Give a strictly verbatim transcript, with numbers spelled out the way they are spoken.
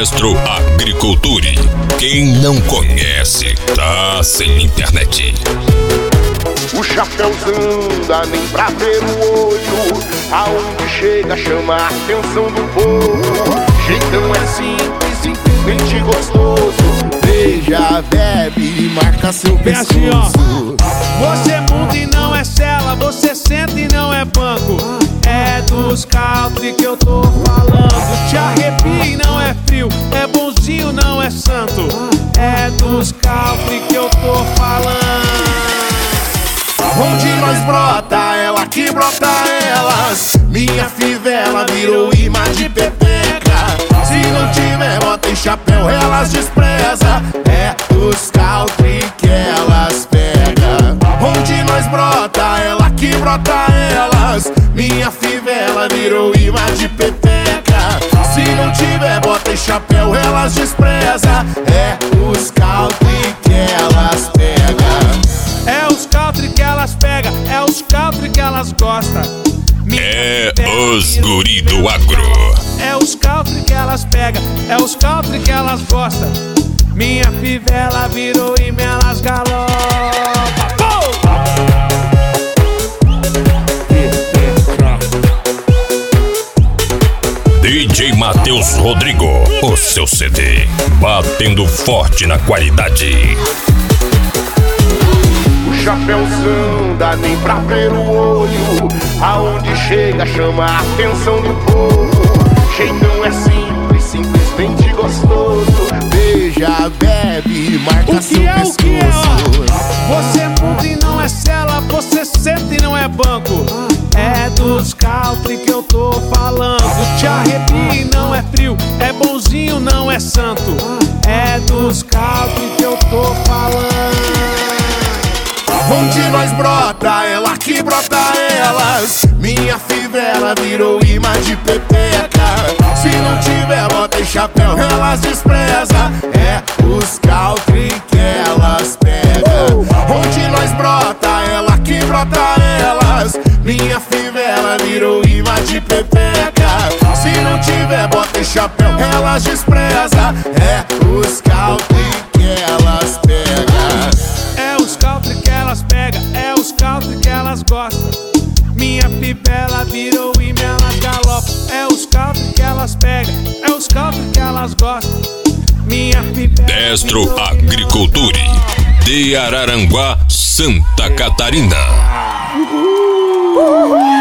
Destro Agriculture. Quem não conhece, tá sem internet. O Chapéuzão dá nem pra ver o olho, aonde chega chama a atenção do povo. Jeitão é simples, simplesmente gostoso. Beija, bebe e marca seu pescoço. Você muda e não é cela, você senta e não é banco. É dos country que eu tô falando. Te arrepia e não é frio, é bonzinho, não é santo. É dos country que eu tô falando. Onde nós brota, ela que brota elas. Minha fivela virou imã de pepeca. Se não tiver bota em chapéu, elas despreza. É os country que elas pega. Onde nós brota, ela que brota elas. Minha fivela virou imã de pepeca. Se não tiver bota em chapéu, elas despreza. É os country que elas pega. É os country que elas pega, é os country que elas gostam. É os guri do agro. É os country que elas pega, é os country que elas gostam. Minha fivela virou e me elas galopa. D J Matheus Rodrigo, o seu C D, batendo forte na qualidade. Chapéuzão dá nem pra ver o olho, aonde chega chama a atenção do povo. Jeitão é simples, simplesmente gostoso. Beija, bebe e marca seu é, pescoço. O que é, ó? Você muda e não é cela, você senta e não é banco. É dos country que eu tô falando. Te arrepia e não é frio, é bonzinho, não é santo. É dos country que eu tô falando. Onde nós brota, ela que brota elas. Minha fivela virou imã de pepeca. Se não tiver bota em chapéu, elas despreza. É os country que elas pega. Onde nós brota, ela que brota elas. Minha fivela virou imã de pepeca. Se não tiver bota em chapéu, elas despreza. É os country que elas pega. É os country que elas pega, é os country que elas gostam. Minha fivela virou e me elas galopa. É os country que elas pega, é os country que elas gostam. Minha fivela Destro Agriculture, de Araranguá, Santa Catarina. Uhul. Uhul.